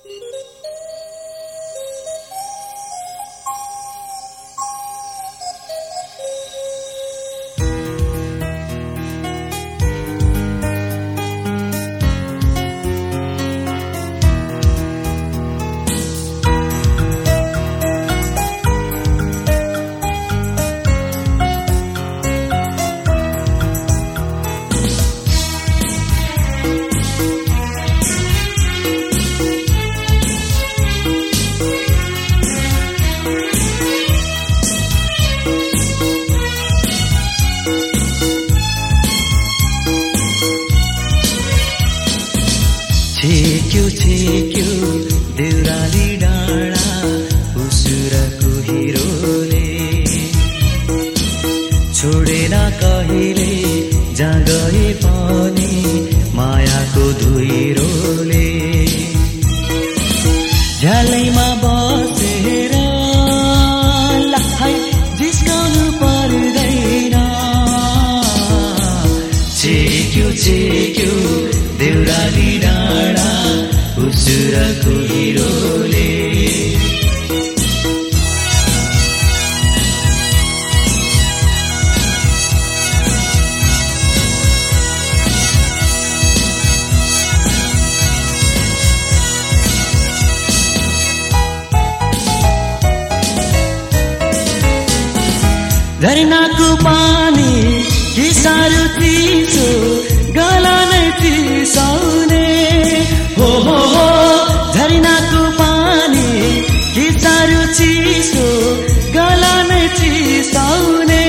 छेक्यो देउराली डाँडा उसुरको हिरोले छोडेन कहिले जहाँ गए पनि मायाको धुइरोले झ्यालैमा बसेर लाई जिस्काउनु पर्दैन छेक्यो देउराली डाँडा उसुरको हिरोले झरनाको पानी के साह्रो चिसो गला नै चिसाउने हो झरनाको पानी के साह्रो चिसो गला नै चिसाउने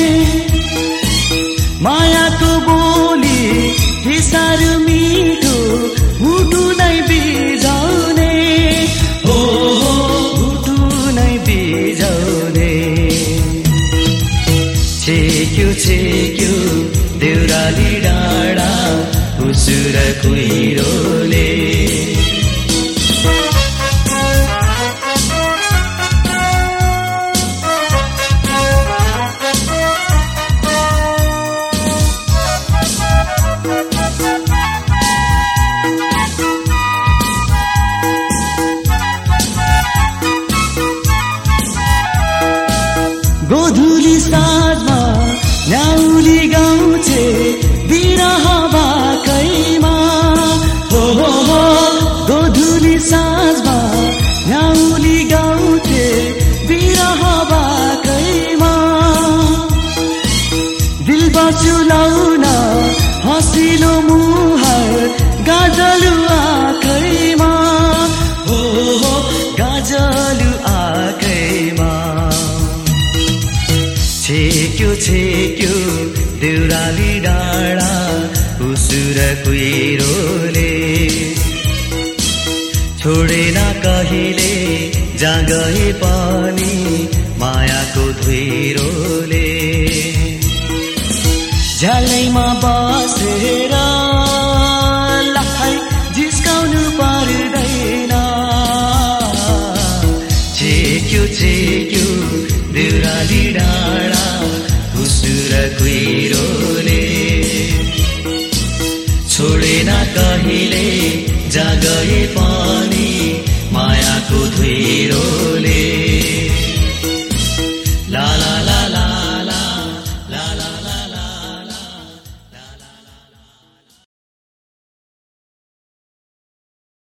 मायाको बोली के साह्रो मिठो मुटु नै बिजाउने हो मुटु नै बिजाउने छेक्यो देउराली डाँडा उसुरको हिरोले गोधुली साँझमा न्याउली गाउँछे बिरह बाकैमा हो गोधुली साँझमा न्याउली गाउँछे बिरह बाकैमा दिल बचुलाउन हँसिलो मुहार गाजलु आँखैमा हो गाजलु आँखैमा छेक्यो देउराली डाँडा उसुरको हिरोले छोडेन कहिले जहाँ गए पनि मायाको धुइरोले झ्यालैमा बसेर लाई जिस्काउनु पर्दैन छेक्यो देउराली डाँडा उसुरको हिरोले छोडेन कहिले जहाँ गए पनि मायाको धुइरोले